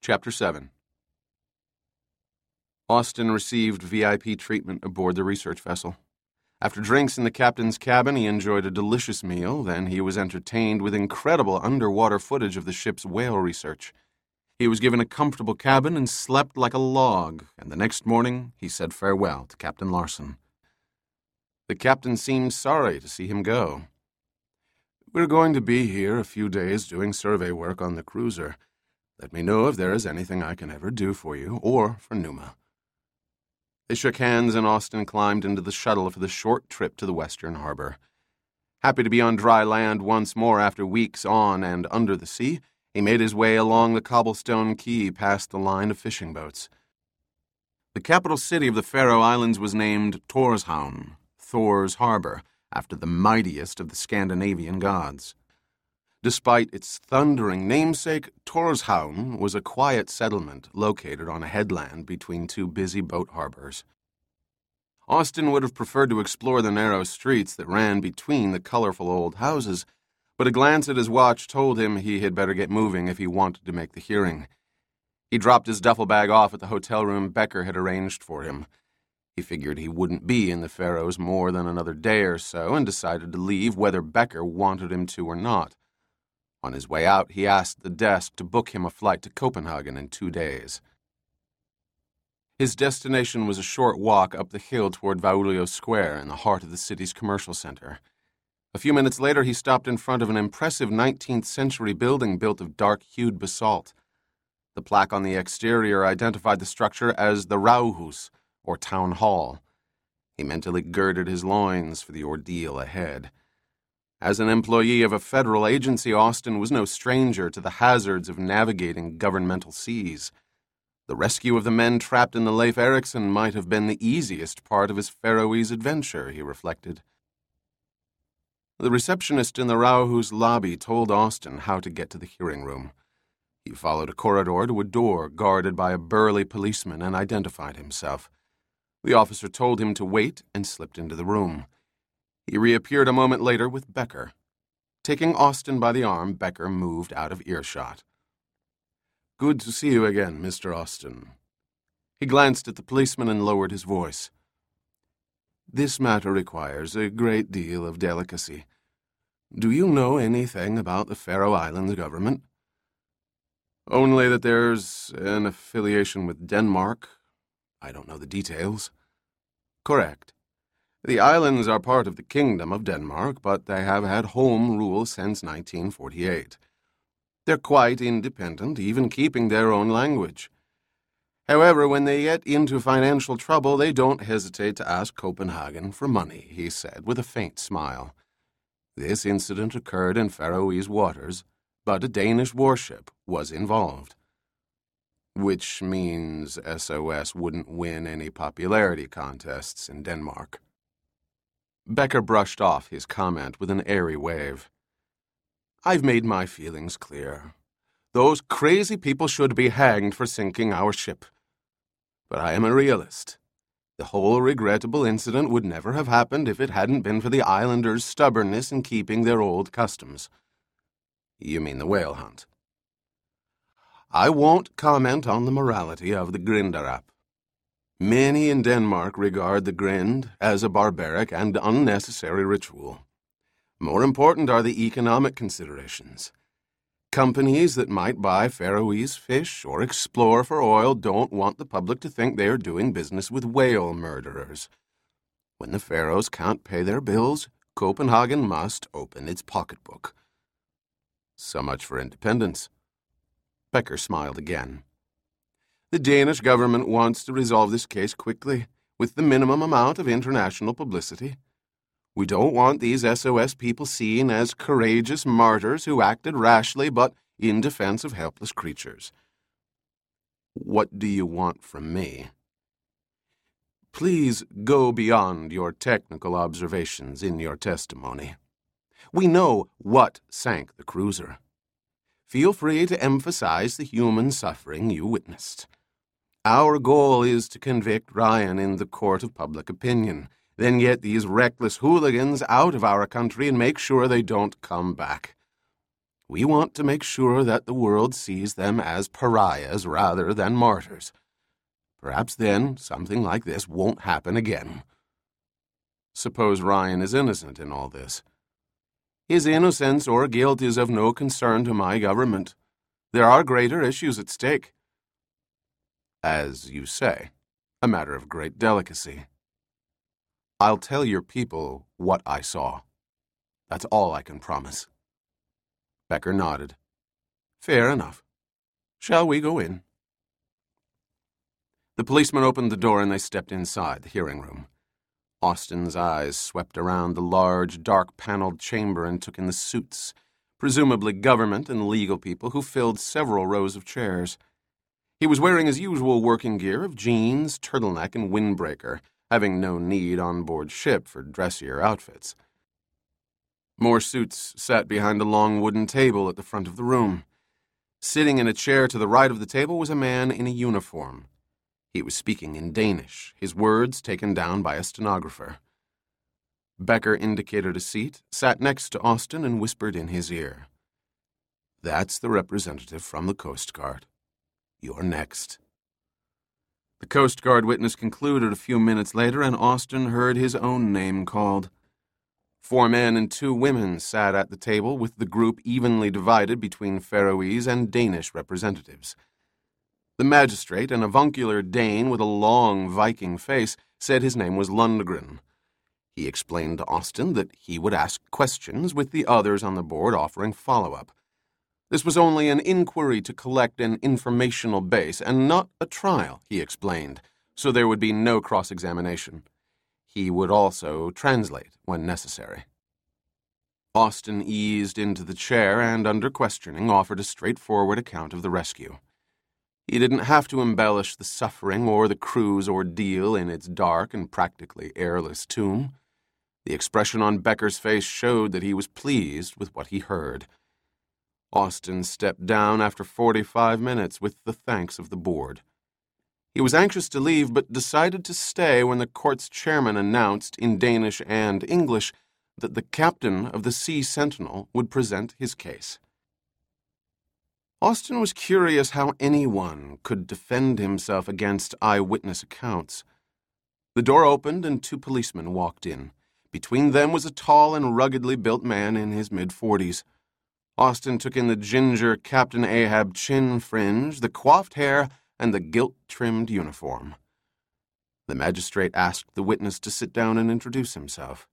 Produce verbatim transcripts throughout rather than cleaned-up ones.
Chapter seven. Austin received V I P treatment aboard the research vessel. After drinks in the captain's cabin, he enjoyed a delicious meal. Then he was entertained with incredible underwater footage of the ship's whale research. He was given a comfortable cabin and slept like a log, and the next morning he said farewell to Captain Larson. The captain seemed sorry to see him go. "We're going to be here a few days doing survey work on the cruiser. Let me know if there is anything I can ever do for you, or for Numa." They shook hands, and Austin climbed into the shuttle for the short trip to the western harbor. Happy to be on dry land once more after weeks on and under the sea, he made his way along the cobblestone quay past the line of fishing boats. The capital city of the Faroe Islands was named Tórshavn, Thor's Harbor, after the mightiest of the Scandinavian gods. Despite its thundering namesake, Tórshavn was a quiet settlement located on a headland between two busy boat harbors. Austin would have preferred to explore the narrow streets that ran between the colorful old houses, but a glance at his watch told him he had better get moving if he wanted to make the hearing. He dropped his duffel bag off at the hotel room Becker had arranged for him. He figured he wouldn't be in the Faroes more than another day or so and decided to leave whether Becker wanted him to or not. On his way out, he asked the desk to book him a flight to Copenhagen in two days. His destination was a short walk up the hill toward Vaulio Square in the heart of the city's commercial center. A few minutes later, he stopped in front of an impressive nineteenth century building built of dark-hued basalt. The plaque on the exterior identified the structure as the Rauhus, or Town Hall. He mentally girded his loins for the ordeal ahead. As an employee of a federal agency, Austin was no stranger to the hazards of navigating governmental seas. The rescue of the men trapped in the Leif Erikson might have been the easiest part of his Faroese adventure, he reflected. The receptionist in the Rauhus lobby told Austin how to get to the hearing room. He followed a corridor to a door guarded by a burly policeman and identified himself. The officer told him to wait and slipped into the room. He reappeared a moment later with Becker. Taking Austin by the arm, Becker moved out of earshot. "Good to see you again, Mister Austin." He glanced at the policeman and lowered his voice. "This matter requires a great deal of delicacy. Do you know anything about the Faroe Islands government?" "Only that there's an affiliation with Denmark. I don't know the details." "Correct. The islands are part of the Kingdom of Denmark, but they have had home rule since nineteen forty-eight. They're quite independent, even keeping their own language. However, when they get into financial trouble, they don't hesitate to ask Copenhagen for money," he said with a faint smile. "This incident occurred in Faroese waters, but a Danish warship was involved." "Which means S O S wouldn't win any popularity contests in Denmark." Becker brushed off his comment with an airy wave. "I've made my feelings clear. Those crazy people should be hanged for sinking our ship. But I am a realist. The whole regrettable incident would never have happened if it hadn't been for the islanders' stubbornness in keeping their old customs." "You mean the whale hunt?" "I won't comment on the morality of the Grindarap. Many in Denmark regard the Grind as a barbaric and unnecessary ritual. More important are the economic considerations. Companies that might buy Faroese fish or explore for oil don't want the public to think they are doing business with whale murderers. When the Faroes can't pay their bills, Copenhagen must open its pocketbook." "So much for independence." Becker smiled again. "The Danish government wants to resolve this case quickly, with the minimum amount of international publicity. We don't want these S O S people seen as courageous martyrs who acted rashly but in defense of helpless creatures." "What do you want from me?" "Please go beyond your technical observations in your testimony. We know what sank the cruiser. Feel free to emphasize the human suffering you witnessed. Our goal is to convict Ryan in the court of public opinion, then get these reckless hooligans out of our country and make sure they don't come back. We want to make sure that the world sees them as pariahs rather than martyrs. Perhaps then something like this won't happen again. Suppose Ryan is innocent in all this. His innocence or guilt is of no concern to my government. There are greater issues at stake. As you say, a matter of great delicacy. I'll tell your people what I saw. That's all I can promise. Becker nodded. Fair enough. Shall we go in? The policeman opened the door and they stepped inside the hearing room. Austin's eyes swept around the large, dark-paneled chamber and took in the suits, presumably government and legal people who filled several rows of chairs. He was wearing his usual working gear of jeans, turtleneck, and windbreaker, having no need on board ship for dressier outfits. More suits sat behind a long wooden table at the front of the room. Sitting in a chair to the right of the table was a man in a uniform. He was speaking in Danish, his words taken down by a stenographer. Becker indicated a seat, sat next to Austin, and whispered in his ear. That's the representative from the Coast Guard. You're next. The Coast Guard witness concluded a few minutes later, and Austin heard his own name called. Four men and two women sat at the table, with the group evenly divided between Faroese and Danish representatives. The magistrate, an avuncular Dane with a long Viking face, said his name was Lundgren. He explained to Austin that he would ask questions, with the others on the board offering follow-up. This was only an inquiry to collect an informational base, and not a trial, he explained, so there would be no cross-examination. He would also translate when necessary. Austin eased into the chair and, under questioning, offered a straightforward account of the rescue. He didn't have to embellish the suffering or the crew's ordeal in its dark and practically airless tomb. The expression on Becker's face showed that he was pleased with what he heard. Austin stepped down after forty-five minutes with the thanks of the board. He was anxious to leave, but decided to stay when the court's chairman announced, in Danish and English, that the captain of the Sea Sentinel would present his case. Austin was curious how anyone could defend himself against eyewitness accounts. The door opened and two policemen walked in. Between them was a tall and ruggedly built man in his mid-forties. Austin took in the ginger Captain Ahab chin fringe, the coiffed hair, and the gilt-trimmed uniform. The magistrate asked the witness to sit down and introduce himself.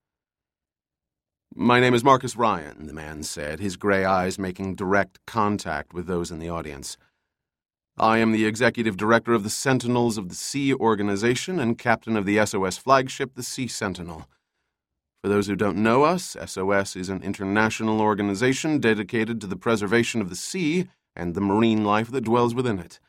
My name is Marcus Ryan, the man said, his gray eyes making direct contact with those in the audience. I am the executive director of the Sentinels of the Sea organization and captain of the S O S flagship, the Sea Sentinel. For those who don't know us, S O S is an international organization dedicated to the preservation of the sea and the marine life that dwells within it.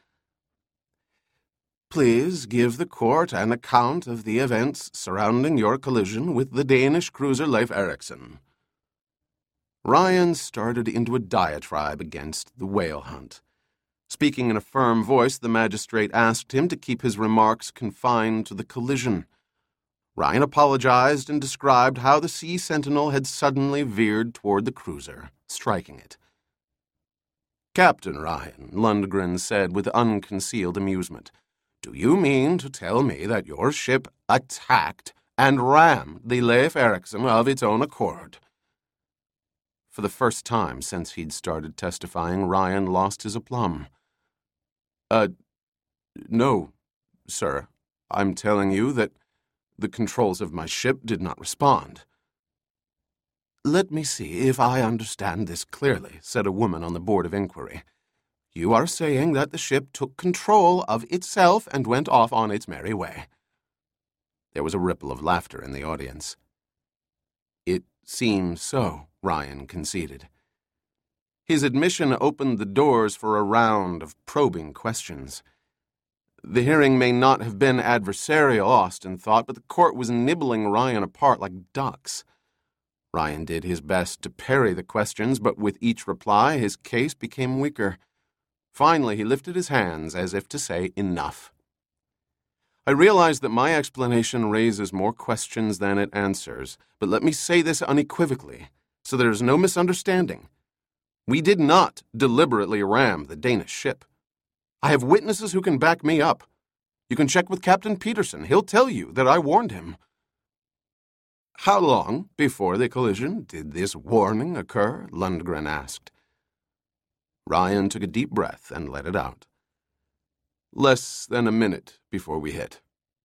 Please give the court an account of the events surrounding your collision with the Danish cruiser Leif Erikson. Ryan started into a diatribe against the whale hunt. Speaking in a firm voice, the magistrate asked him to keep his remarks confined to the collision. Ryan apologized and described how the Sea Sentinel had suddenly veered toward the cruiser, striking it. Captain Ryan, Lundgren said with unconcealed amusement, do you mean to tell me that your ship attacked and rammed the Leif Erikson of its own accord? For the first time since he'd started testifying, Ryan lost his aplomb. Uh, no, sir. I'm telling you that the controls of my ship did not respond. Let me see if I understand this clearly, said a woman on the board of inquiry. You are saying that the ship took control of itself and went off on its merry way. There was a ripple of laughter in the audience. It seems so, Ryan conceded. His admission opened the doors for a round of probing questions. The hearing may not have been adversarial, Austin thought, but the court was nibbling Ryan apart like ducks. Ryan did his best to parry the questions, but with each reply his case became weaker. Finally, he lifted his hands as if to say, enough. I realize that my explanation raises more questions than it answers, but let me say this unequivocally, so there is no misunderstanding. We did not deliberately ram the Danish ship. I have witnesses who can back me up. You can check with Captain Peterson. He'll tell you that I warned him." "How long before the collision did this warning occur?" Lundgren asked. Ryan took a deep breath and let it out. "Less than a minute before we hit."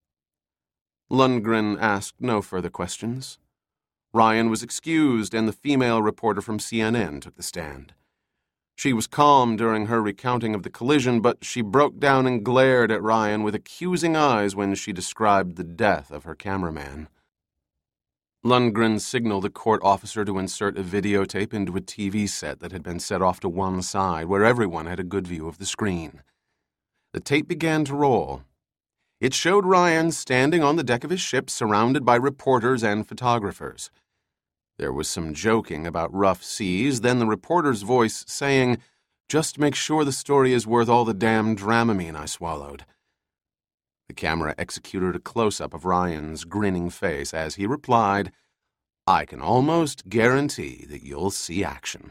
Lundgren asked no further questions. Ryan was excused, and the female reporter from C N N took the stand. She was calm during her recounting of the collision, but she broke down and glared at Ryan with accusing eyes when she described the death of her cameraman. Lundgren signaled a court officer to insert a videotape into a T V set that had been set off to one side, where everyone had a good view of the screen. The tape began to roll. It showed Ryan standing on the deck of his ship, surrounded by reporters and photographers. There was some joking about rough seas, then the reporter's voice saying, "Just make sure the story is worth all the damn Dramamine I swallowed." The camera executed a close-up of Ryan's grinning face as he replied, "I can almost guarantee that you'll see action."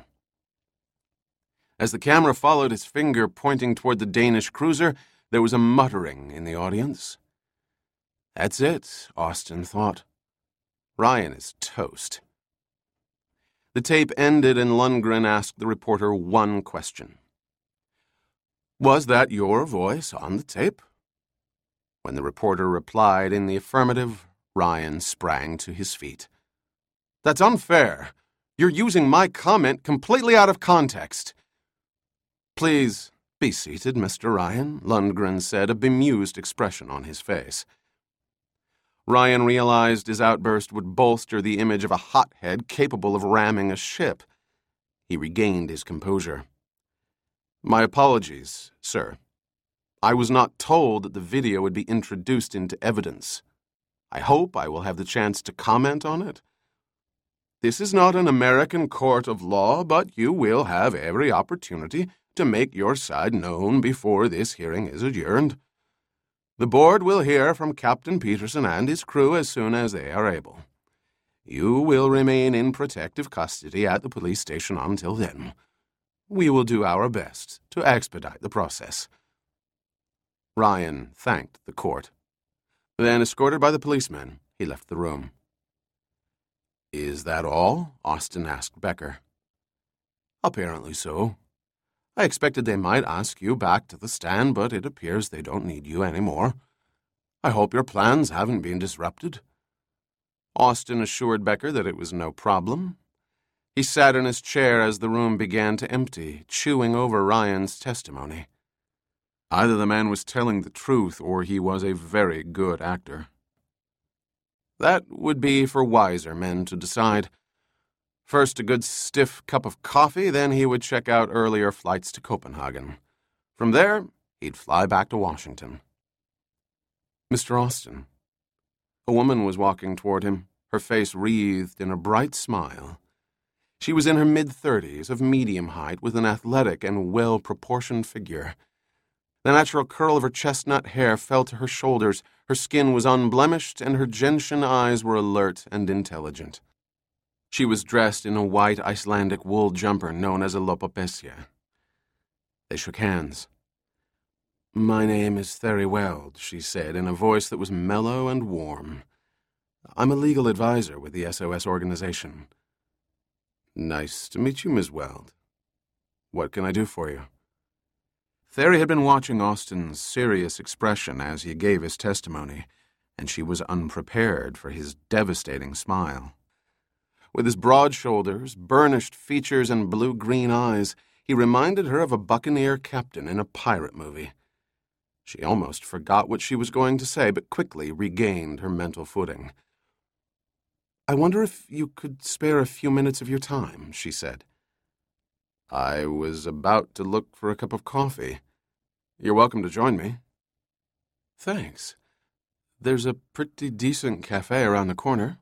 As the camera followed his finger pointing toward the Danish cruiser, there was a muttering in the audience. That's it, Austin thought. Ryan is toast. The tape ended and Lundgren asked the reporter one question. "Was that your voice on the tape?" When the reporter replied in the affirmative, Ryan sprang to his feet. "That's unfair. You're using my comment completely out of context." "Please be seated, Mister Ryan," Lundgren said, a bemused expression on his face. Ryan realized his outburst would bolster the image of a hothead capable of ramming a ship. He regained his composure. "My apologies, sir. I was not told that the video would be introduced into evidence. I hope I will have the chance to comment on it. This is not an American court of law, but you will have every opportunity to make your side known before this hearing is adjourned. The board will hear from Captain Peterson and his crew as soon as they are able. You will remain in protective custody at the police station until then. We will do our best to expedite the process." Ryan thanked the court. Then, escorted by the policemen, he left the room. "Is that all?" Austin asked Becker. "Apparently so. I expected they might ask you back to the stand, but it appears they don't need you anymore. I hope your plans haven't been disrupted." Austin assured Becker that it was no problem. He sat in his chair as the room began to empty, chewing over Ryan's testimony. Either the man was telling the truth or he was a very good actor. That would be for wiser men to decide. First a good stiff cup of coffee, then he would check out earlier flights to Copenhagen. From there, he'd fly back to Washington. "Mister Austin." A woman was walking toward him, her face wreathed in a bright smile. She was in her mid-thirties, of medium height, with an athletic and well-proportioned figure. The natural curl of her chestnut hair fell to her shoulders, her skin was unblemished, and her gentian eyes were alert and intelligent. She was dressed in a white Icelandic wool jumper known as a lopapesja. They shook hands. "My name is Theri Weld," she said in a voice that was mellow and warm. "I'm a legal advisor with the S O S organization." "Nice to meet you, Miz Weld. What can I do for you?" Theri had been watching Austin's serious expression as he gave his testimony, and she was unprepared for his devastating smile. With his broad shoulders, burnished features, and blue-green eyes, he reminded her of a buccaneer captain in a pirate movie. She almost forgot what she was going to say, but quickly regained her mental footing. "I wonder if you could spare a few minutes of your time," she said. "I was about to look for a cup of coffee. You're welcome to join me." "Thanks. There's a pretty decent cafe around the corner."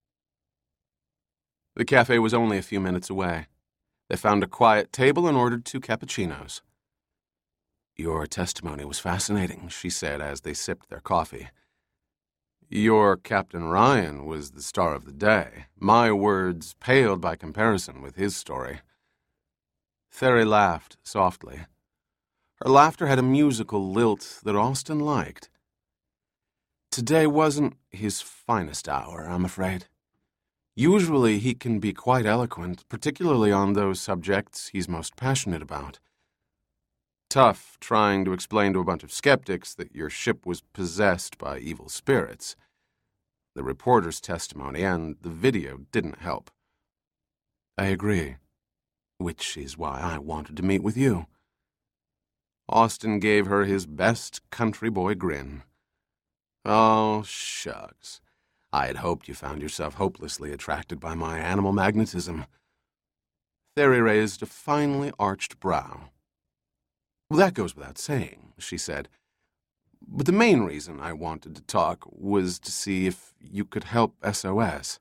The cafe was only a few minutes away. They found a quiet table and ordered two cappuccinos. "Your testimony was fascinating," she said as they sipped their coffee. "Your Captain Ryan was the star of the day. My words paled by comparison with his story." Therry laughed softly. Her laughter had a musical lilt that Austin liked. Today wasn't his finest hour, I'm afraid. Usually he can be quite eloquent, particularly on those subjects he's most passionate about. Tough trying to explain to a bunch of skeptics that your ship was possessed by evil spirits. The reporter's testimony and the video didn't help. I agree, which is why I wanted to meet with you. Austin gave her his best country boy grin. Oh, shucks. I had hoped you found yourself hopelessly attracted by my animal magnetism. Therry raised a finely arched brow. Well, that goes without saying, she said. But the main reason I wanted to talk was to see if you could help S O S.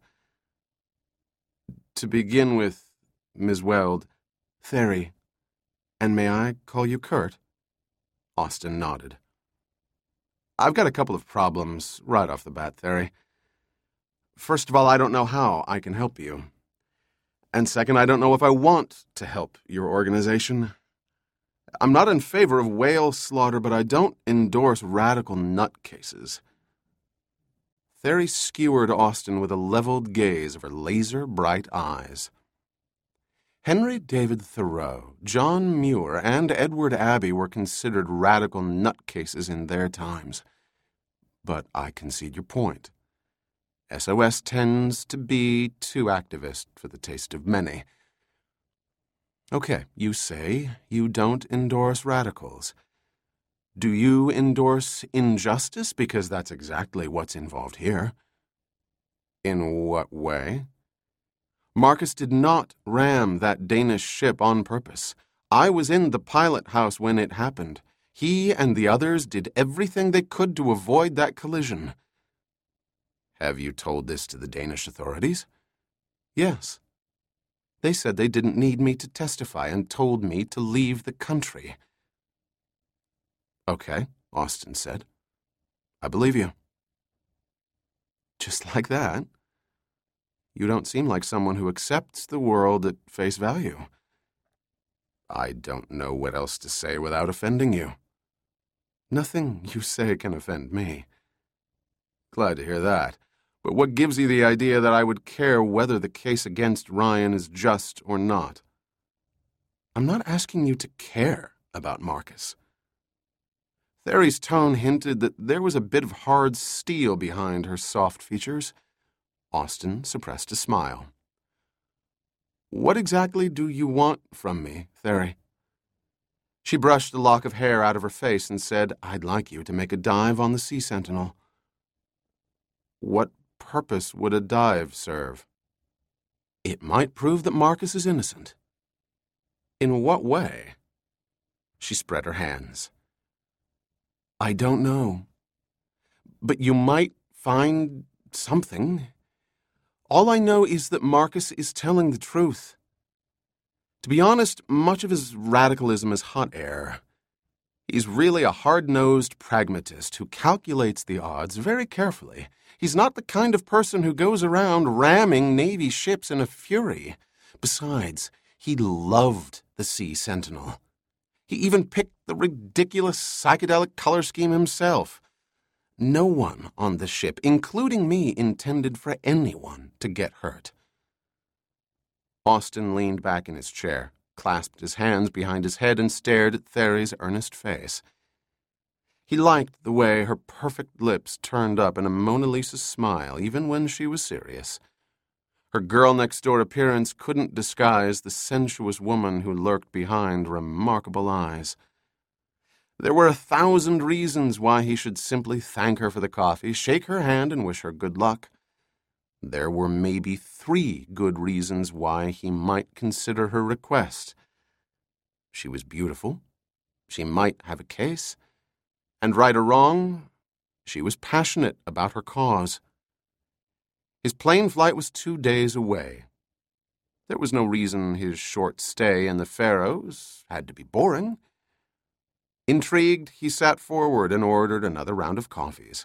To begin with, Miz Weld, Therry, and may I call you Kurt? Austin nodded. I've got a couple of problems right off the bat, Therry. First of all, I don't know how I can help you. And second, I don't know if I want to help your organization. I'm not in favor of whale slaughter, but I don't endorse radical nutcases. Therry skewered Austin with a leveled gaze of her laser-bright eyes. Henry David Thoreau, John Muir, and Edward Abbey were considered radical nutcases in their times. But I concede your point. S O S tends to be too activist for the taste of many. Okay, you say you don't endorse radicals. Do you endorse injustice? Because that's exactly what's involved here. In what way? Marcus did not ram that Danish ship on purpose. I was in the pilot house when it happened. He and the others did everything they could to avoid that collision. Have you told this to the Danish authorities? Yes. They said they didn't need me to testify and told me to leave the country. Okay, Austin said. I believe you. Just like that? You don't seem like someone who accepts the world at face value. I don't know what else to say without offending you. Nothing you say can offend me. Glad to hear that. But what gives you the idea that I would care whether the case against Ryan is just or not? I'm not asking you to care about Marcus. Therry's tone hinted that there was a bit of hard steel behind her soft features. Austin suppressed a smile. What exactly do you want from me, Therry? She brushed a lock of hair out of her face and said, I'd like you to make a dive on the Sea Sentinel. What purpose would a dive serve? It might prove that Marcus is innocent. In what way? She spread her hands. I don't know. But you might find something. All I know is that Marcus is telling the truth. To be honest, much of his radicalism is hot air. He's really a hard-nosed pragmatist who calculates the odds very carefully. He's not the kind of person who goes around ramming Navy ships in a fury. Besides, he loved the Sea Sentinel. He even picked the ridiculous psychedelic color scheme himself. No one on the ship, including me, intended for anyone to get hurt. Austin leaned back in his chair, clasped his hands behind his head, and stared at Therry's earnest face. He liked the way her perfect lips turned up in a Mona Lisa smile, even when she was serious. Her girl-next-door appearance couldn't disguise the sensuous woman who lurked behind remarkable eyes. There were a thousand reasons why he should simply thank her for the coffee, shake her hand, and wish her good luck. There were maybe three good reasons why he might consider her request. She was beautiful. She might have a case. And right or wrong, she was passionate about her cause. His plane flight was two days away. There was no reason his short stay in the Faroes had to be boring. Intrigued, he sat forward and ordered another round of coffees.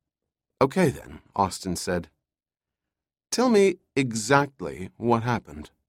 Okay then, Austin said. Tell me exactly what happened.